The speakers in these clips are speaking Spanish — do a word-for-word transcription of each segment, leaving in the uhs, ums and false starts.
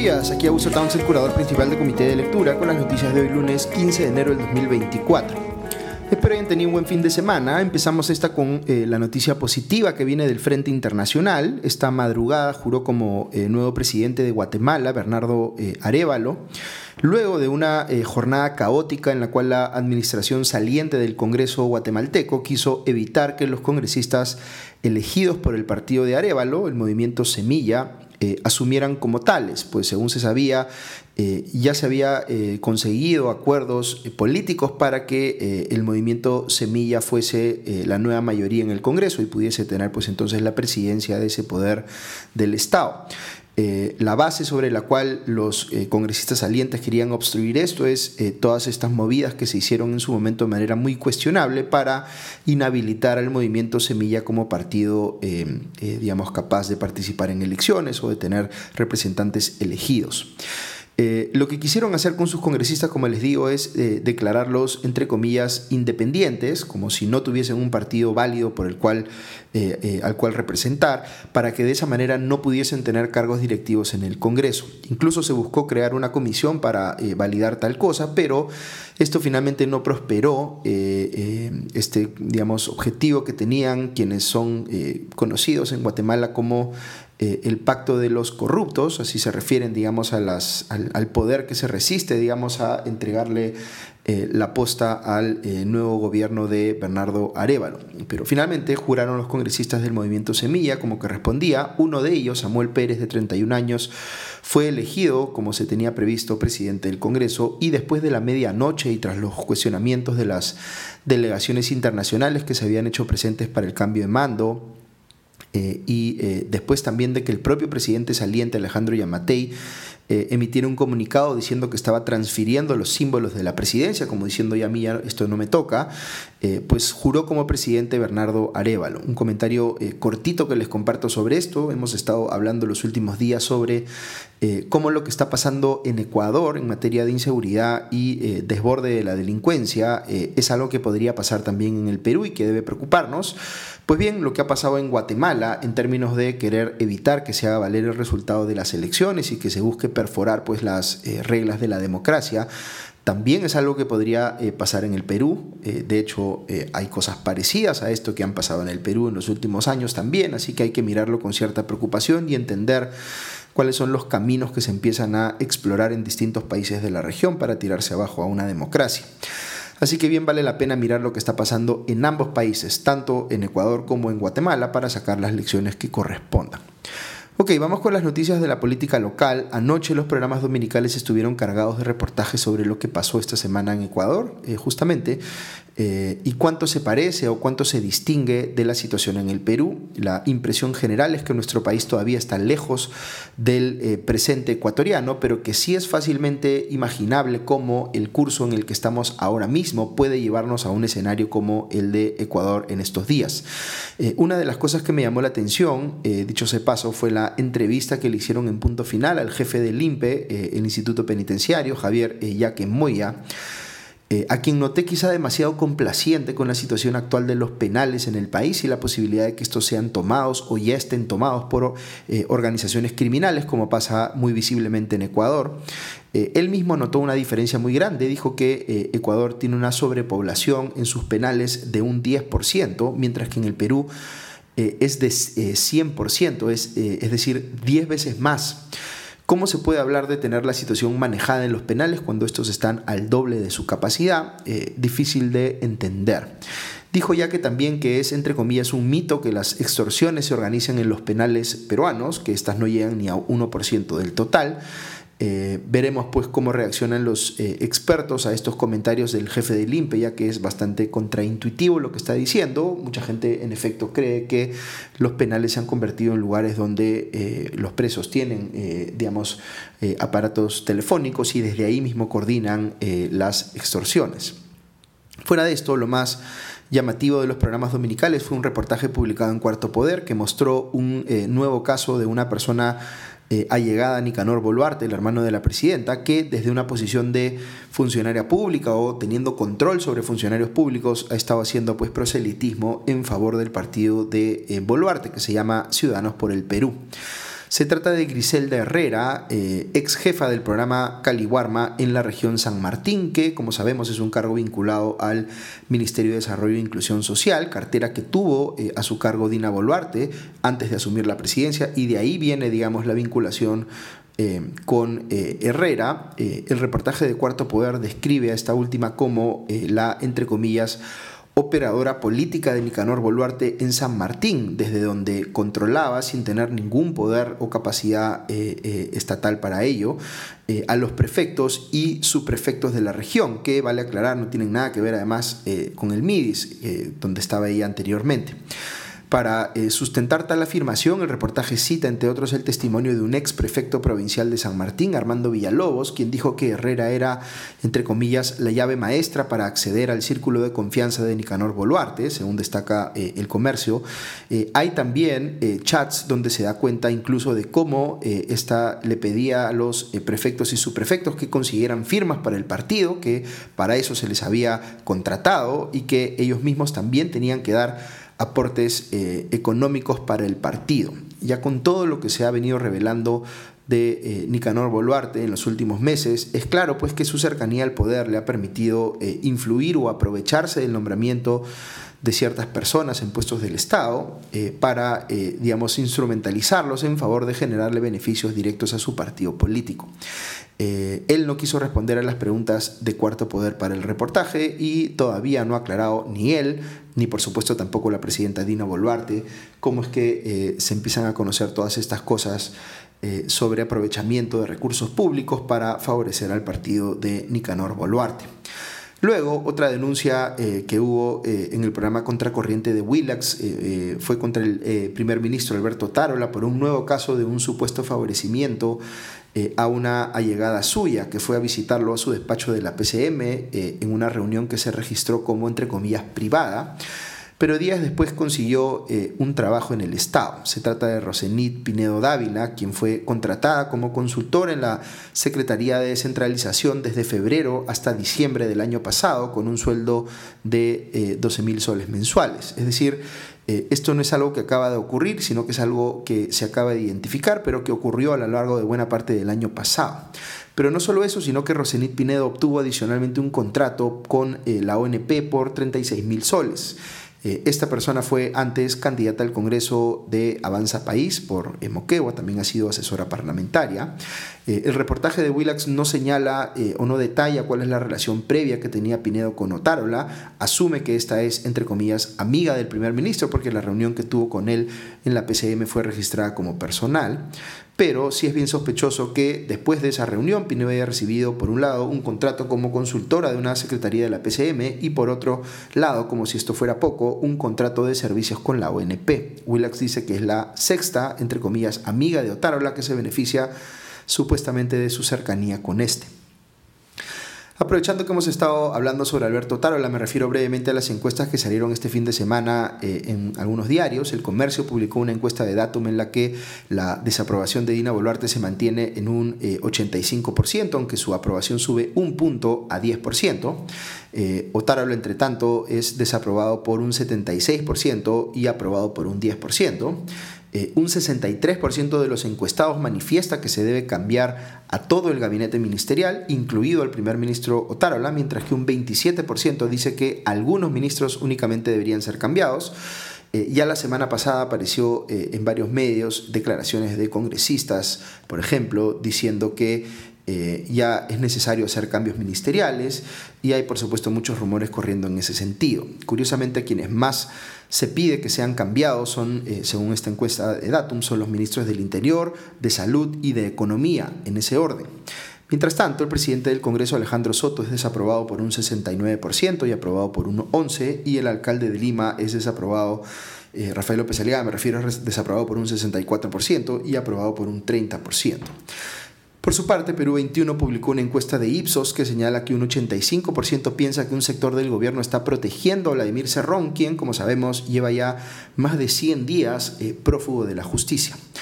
días, aquí Augusto Towns, el curador principal del Comité de Lectura, con las noticias de hoy lunes quince de enero del dos mil veinticuatro. Espero hayan tenido un buen fin de semana. Empezamos esta con eh, la noticia positiva que viene del Frente Internacional. Esta madrugada juró como eh, nuevo presidente de Guatemala, Bernardo eh, Arévalo, luego de una eh, jornada caótica en la cual la administración saliente del Congreso guatemalteco quiso evitar que los congresistas elegidos por el partido de Arévalo, el movimiento Semilla, Eh, asumieran como tales, pues según se sabía, eh, ya se había eh, conseguido acuerdos eh, políticos para que eh, el movimiento Semilla fuese eh, la nueva mayoría en el Congreso y pudiese tener pues entonces la presidencia de ese poder del Estado. Eh, la base sobre la cual los eh, congresistas salientes querían obstruir esto es eh, todas estas movidas que se hicieron en su momento de manera muy cuestionable para inhabilitar al movimiento Semilla como partido eh, eh, digamos capaz de participar en elecciones o de tener representantes elegidos. Eh, lo que quisieron hacer con sus congresistas, como les digo, es eh, declararlos, entre comillas, independientes, como si no tuviesen un partido válido por el cual, eh, eh, al cual representar, para que de esa manera no pudiesen tener cargos directivos en el Congreso. Incluso se buscó crear una comisión para eh, validar tal cosa, pero esto finalmente no prosperó. Eh, eh, este, digamos, objetivo que tenían quienes son eh, conocidos en Guatemala como Eh, el pacto de los corruptos, así se refieren, digamos, a las, al, al poder que se resiste, digamos, a entregarle eh, la posta al eh, nuevo gobierno de Bernardo Arévalo. Pero finalmente juraron los congresistas del movimiento Semilla como que respondía. Uno de ellos, Samuel Pérez, de treinta y un años, fue elegido, como se tenía previsto, presidente del Congreso, y después de la medianoche y tras los cuestionamientos de las delegaciones internacionales que se habían hecho presentes para el cambio de mando, Eh, y eh, después también de que el propio presidente saliente, Alejandro Yamatei, eh, emitiera un comunicado diciendo que estaba transfiriendo los símbolos de la presidencia, como diciendo ya a mí ya esto no me toca, eh, pues juró como presidente Bernardo Arévalo. Un comentario eh, cortito que les comparto sobre esto. Hemos estado hablando los últimos días sobre eh, cómo lo que está pasando en Ecuador en materia de inseguridad y eh, desborde de la delincuencia eh, es algo que podría pasar también en el Perú y que debe preocuparnos. Pues bien, lo que ha pasado en Guatemala en términos de querer evitar que se haga valer el resultado de las elecciones y que se busque perforar pues las eh, reglas de la democracia, también es algo que podría eh, pasar en el Perú. Eh, de hecho, eh, hay cosas parecidas a esto que han pasado en el Perú en los últimos años también, así que hay que mirarlo con cierta preocupación y entender cuáles son los caminos que se empiezan a explorar en distintos países de la región para tirarse abajo a una democracia. Así que bien vale la pena mirar lo que está pasando en ambos países, tanto en Ecuador como en Guatemala, para sacar las lecciones que correspondan. Ok, vamos con las noticias de la política local. Anoche los programas dominicales estuvieron cargados de reportajes sobre lo que pasó esta semana en Ecuador, eh, justamente, eh, y cuánto se parece o cuánto se distingue de la situación en el Perú. La impresión general es que nuestro país todavía está lejos del eh, presente ecuatoriano, pero que sí es fácilmente imaginable cómo el curso en el que estamos ahora mismo puede llevarnos a un escenario como el de Ecuador en estos días. Eh, una de las cosas que me llamó la atención, eh, dicho sea de paso, fue la entrevista que le hicieron en Punto Final al jefe del I N P E, eh, el Instituto Penitenciario, Javier eh, Yaque Moya, eh, a quien noté quizá demasiado complaciente con la situación actual de los penales en el país y la posibilidad de que estos sean tomados o ya estén tomados por eh, organizaciones criminales, como pasa muy visiblemente en Ecuador. Eh, él mismo notó una diferencia muy grande. Dijo que eh, Ecuador tiene una sobrepoblación en sus penales de un diez por ciento, mientras que en el Perú Eh, es de eh, cien por ciento, es, eh, es decir, diez veces más. ¿Cómo se puede hablar de tener la situación manejada en los penales cuando estos están al doble de su capacidad? Eh, difícil de entender. Dijo ya que también que es, entre comillas, un mito que las extorsiones se organicen en los penales peruanos, que estas no llegan ni a uno por ciento del total. Eh, veremos pues cómo reaccionan los eh, expertos a estos comentarios del jefe del I N P E, ya que es bastante contraintuitivo lo que está diciendo. Mucha gente en efecto cree que los penales se han convertido en lugares donde eh, los presos tienen eh, digamos eh, aparatos telefónicos y desde ahí mismo coordinan eh, las extorsiones. Fuera de esto, lo más llamativo de los programas dominicales fue un reportaje publicado en Cuarto Poder que mostró un eh, nuevo caso de una persona eh, allegada a Nicanor Boluarte, el hermano de la presidenta, que desde una posición de funcionaria pública o teniendo control sobre funcionarios públicos ha estado haciendo pues proselitismo en favor del partido de eh, Boluarte, que se llama Ciudadanos por el Perú. Se trata de Griselda Herrera, eh, ex jefa del programa Caliwarma en la región San Martín, que, como sabemos, es un cargo vinculado al Ministerio de Desarrollo e Inclusión Social, cartera que tuvo eh, a su cargo Dina Boluarte antes de asumir la presidencia, y de ahí viene, digamos, la vinculación eh, con eh, Herrera. Eh, el reportaje de Cuarto Poder describe a esta última como eh, la, entre comillas, operadora política de Nicanor Boluarte en San Martín, desde donde controlaba, sin tener ningún poder o capacidad eh, eh, estatal para ello, eh, a los prefectos y subprefectos de la región, que, vale aclarar, no tienen nada que ver además eh, con el MIDIS, eh, donde estaba ella anteriormente. Para eh, sustentar tal afirmación, el reportaje cita, entre otros, el testimonio de un ex prefecto provincial de San Martín, Armando Villalobos, quien dijo que Herrera era, entre comillas, la llave maestra para acceder al círculo de confianza de Nicanor Boluarte, según destaca eh, El Comercio. Eh, hay también eh, chats donde se da cuenta incluso de cómo eh, esta le pedía a los eh, prefectos y subprefectos que consiguieran firmas para el partido, que para eso se les había contratado, y que ellos mismos también tenían que dar aportes eh, económicos para el partido. Ya con todo lo que se ha venido revelando de eh, Nicanor Boluarte en los últimos meses, es claro pues que su cercanía al poder le ha permitido eh, influir o aprovecharse del nombramiento de ciertas personas en puestos del Estado eh, para, eh, digamos, instrumentalizarlos en favor de generarle beneficios directos a su partido político. Eh, él no quiso responder a las preguntas de Cuarto Poder para el reportaje y todavía no ha aclarado ni él, ni por supuesto tampoco la presidenta Dina Boluarte, cómo es que eh, se empiezan a conocer todas estas cosas eh, sobre aprovechamiento de recursos públicos para favorecer al partido de Nicanor Boluarte. Luego, otra denuncia eh, que hubo eh, en el programa Contracorriente de Willax eh, eh, fue contra el eh, primer ministro Alberto Otárola por un nuevo caso de un supuesto favorecimiento eh, a una allegada suya que fue a visitarlo a su despacho de la P C M eh, en una reunión que se registró como, entre comillas, privada, pero días después consiguió eh, un trabajo en el Estado. Se trata de Rosenit Pinedo Dávila, quien fue contratada como consultora en la Secretaría de Descentralización desde febrero hasta diciembre del año pasado, con un sueldo de eh, doce mil soles mensuales. Es decir, eh, esto no es algo que acaba de ocurrir, sino que es algo que se acaba de identificar, pero que ocurrió a lo largo de buena parte del año pasado. Pero no solo eso, sino que Rosenit Pinedo obtuvo adicionalmente un contrato con eh, la O N P por treinta y seis mil soles. Esta persona fue antes candidata al Congreso de Avanza País por Moquegua, también ha sido asesora parlamentaria. El reportaje de Willax no señala eh, o no detalla cuál es la relación previa que tenía Pinedo con Otárola. Asume que esta es, entre comillas, amiga del primer ministro, porque la reunión que tuvo con él en la P C M fue registrada como personal. Pero sí es bien sospechoso que después de esa reunión Pinedo haya recibido, por un lado, un contrato como consultora de una secretaría de la P C M y, por otro lado, como si esto fuera poco, un contrato de servicios con la O N P. Willax dice que es la sexta, entre comillas, amiga de Otárola que se beneficia supuestamente de su cercanía con este. Aprovechando que hemos estado hablando sobre Alberto Otárola, me refiero brevemente a las encuestas que salieron este fin de semana eh, en algunos diarios. El Comercio publicó una encuesta de Datum en la que la desaprobación de Dina Boluarte se mantiene en un eh, ochenta y cinco por ciento, aunque su aprobación sube un punto a diez por ciento. Eh, Otárola, entre tanto, es desaprobado por un setenta y seis por ciento y aprobado por un diez por ciento. Eh, un sesenta y tres por ciento de los encuestados manifiesta que se debe cambiar a todo el gabinete ministerial, incluido al primer ministro Otárola, mientras que un veintisiete por ciento dice que algunos ministros únicamente deberían ser cambiados. Eh, ya la semana pasada apareció eh, en varios medios declaraciones de congresistas, por ejemplo, diciendo que Eh, ya es necesario hacer cambios ministeriales, y hay por supuesto muchos rumores corriendo en ese sentido. Curiosamente, quienes más se pide que sean cambiados son, eh, según esta encuesta de Datum, son los ministros del Interior, de Salud y de Economía, en ese orden. Mientras tanto, el presidente del Congreso, Alejandro Soto, es desaprobado por un sesenta y nueve por ciento y aprobado por un once por ciento, y el alcalde de Lima es desaprobado, eh, Rafael López Aliaga, me refiero, es desaprobado por un sesenta y cuatro por ciento y aprobado por un treinta por ciento. Por su parte, Perú veintiuno publicó una encuesta de Ipsos que señala que un ochenta y cinco por ciento piensa que un sector del gobierno está protegiendo a Vladimir Cerrón, quien, como sabemos, lleva ya más de cien días eh, prófugo de la justicia.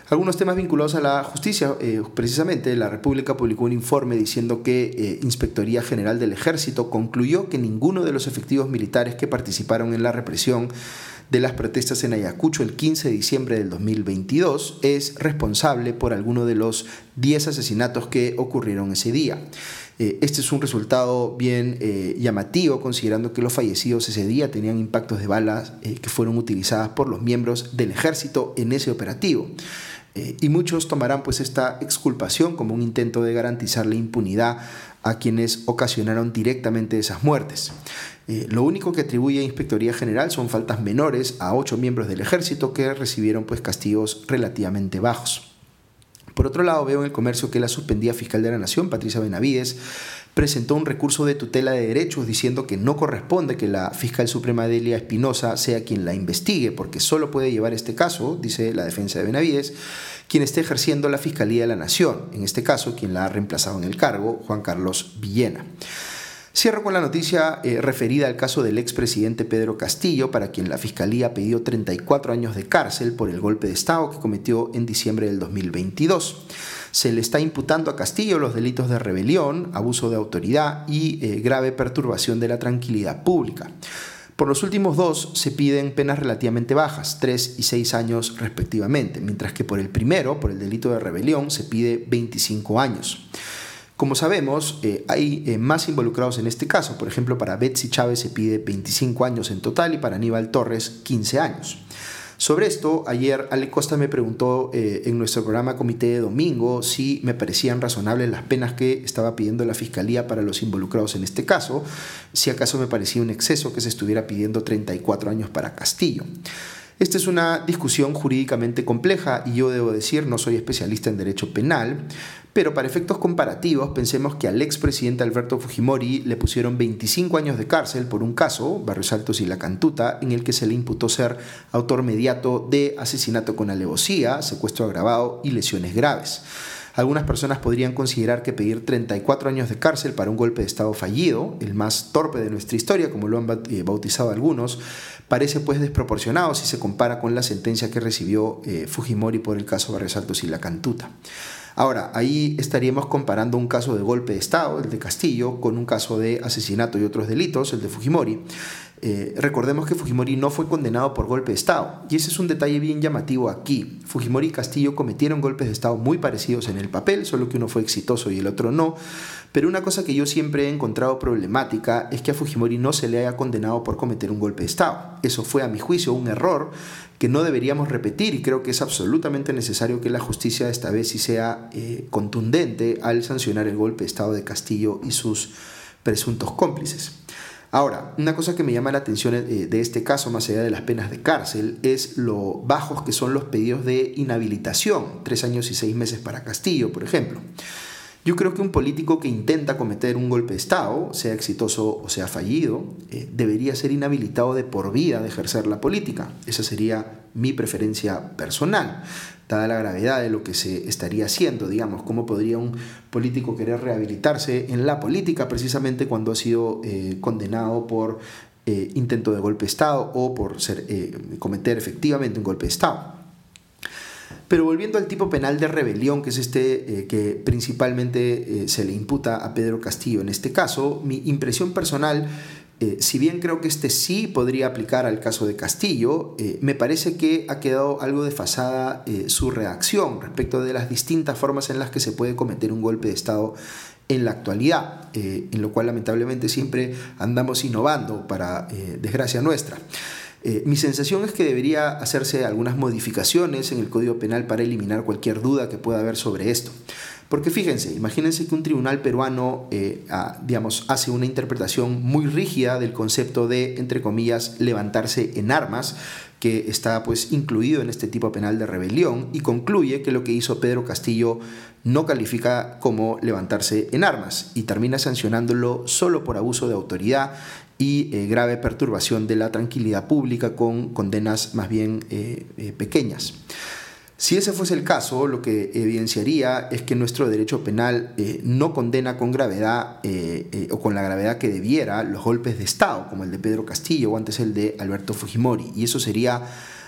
Algunos temas vinculados a la justicia, eh, precisamente la República publicó un informe diciendo que eh, Inspectoría General del Ejército concluyó que ninguno de los efectivos militares que participaron en la represión de las protestas en Ayacucho el quince de diciembre del dos mil veintidós es responsable por alguno de los diez asesinatos que ocurrieron ese día. Eh, este es un resultado bien eh, llamativo, considerando que los fallecidos ese día tenían impactos de balas eh, que fueron utilizadas por los miembros del ejército en ese operativo. Eh, y muchos tomarán pues esta exculpación como un intento de garantizar la impunidad a quienes ocasionaron directamente esas muertes. Eh, lo único que atribuye a Inspectoría General son faltas menores a ocho miembros del ejército que recibieron pues castigos relativamente bajos. Por otro lado, veo en El Comercio que la suspendida fiscal de la Nación, Patricia Benavides, presentó un recurso de tutela de derechos diciendo que no corresponde que la fiscal suprema Delia Espinosa sea quien la investigue, porque solo puede llevar este caso, dice la defensa de Benavides, quien esté ejerciendo la Fiscalía de la Nación, en este caso quien la ha reemplazado en el cargo, Juan Carlos Villena. Cierro con la noticia eh, referida al caso del expresidente Pedro Castillo, para quien la Fiscalía pidió treinta y cuatro años de cárcel por el golpe de Estado que cometió en diciembre del dos mil veintidós. Se le está imputando a Castillo los delitos de rebelión, abuso de autoridad y eh, grave perturbación de la tranquilidad pública. Por los últimos dos se piden penas relativamente bajas, tres y seis años respectivamente, mientras que por el primero, por el delito de rebelión, se pide veinticinco años. Como sabemos, eh, hay eh, más involucrados en este caso. Por ejemplo, para Betsy Chávez se pide veinticinco años en total y para Aníbal Torres quince años. Sobre esto, ayer Ale Costa me preguntó eh, en nuestro programa Comité de Domingo si me parecían razonables las penas que estaba pidiendo la Fiscalía para los involucrados en este caso, si acaso me parecía un exceso que se estuviera pidiendo treinta y cuatro años para Castillo. Esta es una discusión jurídicamente compleja y yo debo decir, no soy especialista en derecho penal, pero para efectos comparativos pensemos que al expresidente Alberto Fujimori le pusieron veinticinco años de cárcel por un caso, Barrios Altos y La Cantuta, en el que se le imputó ser autor mediato de asesinato con alevosía, secuestro agravado y lesiones graves. Algunas personas podrían considerar que pedir treinta y cuatro años de cárcel para un golpe de Estado fallido, el más torpe de nuestra historia, como lo han bautizado algunos, parece pues desproporcionado si se compara con la sentencia que recibió eh, Fujimori por el caso Barrios Altos y La Cantuta. Ahora, ahí estaríamos comparando un caso de golpe de Estado, el de Castillo, con un caso de asesinato y otros delitos, el de Fujimori. Eh, recordemos que Fujimori no fue condenado por golpe de Estado, y ese es un detalle bien llamativo aquí. Fujimori y Castillo cometieron golpes de Estado muy parecidos en el papel, solo que uno fue exitoso y el otro no. Pero una cosa que yo siempre he encontrado problemática es que a Fujimori no se le haya condenado por cometer un golpe de Estado. Eso fue, a mi juicio, un error que no deberíamos repetir, y creo que es absolutamente necesario que la justicia esta vez sí sea eh, contundente al sancionar el golpe de Estado de Castillo y sus presuntos cómplices. Ahora, una cosa que me llama la atención de este caso, más allá de las penas de cárcel, es lo bajos que son los pedidos de inhabilitación, tres años y seis meses para Castillo, por ejemplo. Yo creo que un político que intenta cometer un golpe de Estado, sea exitoso o sea fallido, eh, debería ser inhabilitado de por vida de ejercer la política. Esa sería mi preferencia personal, dada la gravedad de lo que se estaría haciendo. Digamos, ¿cómo podría un político querer rehabilitarse en la política precisamente cuando ha sido eh, condenado por eh, intento de golpe de Estado o por ser, eh, cometer efectivamente un golpe de Estado? Pero volviendo al tipo penal de rebelión, que es este eh, que principalmente eh, se le imputa a Pedro Castillo en este caso, mi impresión personal, eh, si bien creo que este sí podría aplicar al caso de Castillo, eh, me parece que ha quedado algo desfasada eh, su reacción respecto de las distintas formas en las que se puede cometer un golpe de Estado en la actualidad, eh, en lo cual lamentablemente siempre andamos innovando, para eh, desgracia nuestra. Eh, mi sensación es que debería hacerse algunas modificaciones en el Código Penal para eliminar cualquier duda que pueda haber sobre esto. Porque fíjense, imagínense que un tribunal peruano eh, a, digamos, hace una interpretación muy rígida del concepto de, entre comillas, levantarse en armas, que está pues incluido en este tipo penal de rebelión, y concluye que lo que hizo Pedro Castillo no califica como levantarse en armas y termina sancionándolo solo por abuso de autoridad y eh, grave perturbación de la tranquilidad pública, con condenas más bien eh, eh, pequeñas. Si ese fuese el caso, lo que evidenciaría es que nuestro derecho penal eh, no condena con gravedad eh, eh, o con la gravedad que debiera los golpes de Estado, como el de Pedro Castillo o antes el de Alberto Fujimori, y eso sería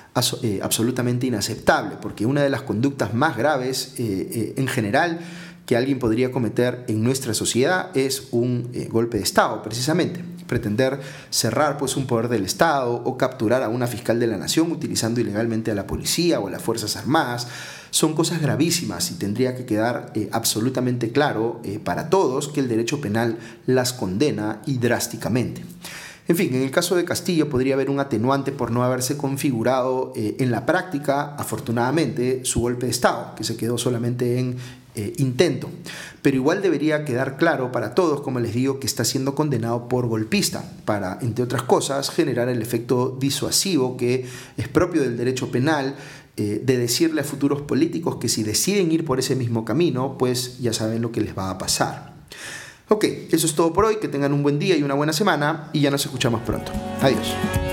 eh, absolutamente inaceptable, porque una de las conductas más graves eh, eh, en general que alguien podría cometer en nuestra sociedad es un eh, golpe de Estado, precisamente. Pretender cerrar pues, un poder del Estado o capturar a una fiscal de la nación utilizando ilegalmente a la policía o a las Fuerzas Armadas son cosas gravísimas y tendría que quedar eh, absolutamente claro eh, para todos que el derecho penal las condena y drásticamente. En fin, en el caso de Castillo podría haber un atenuante por no haberse configurado eh, en la práctica, afortunadamente, su golpe de Estado, que se quedó solamente en eh, intento. Pero igual debería quedar claro para todos, como les digo, que está siendo condenado por golpista, para, entre otras cosas, generar el efecto disuasivo que es propio del derecho penal, eh, de decirle a futuros políticos que si deciden ir por ese mismo camino, pues ya saben lo que les va a pasar. Ok, eso es todo por hoy, que tengan un buen día y una buena semana y ya nos escuchamos pronto. Adiós.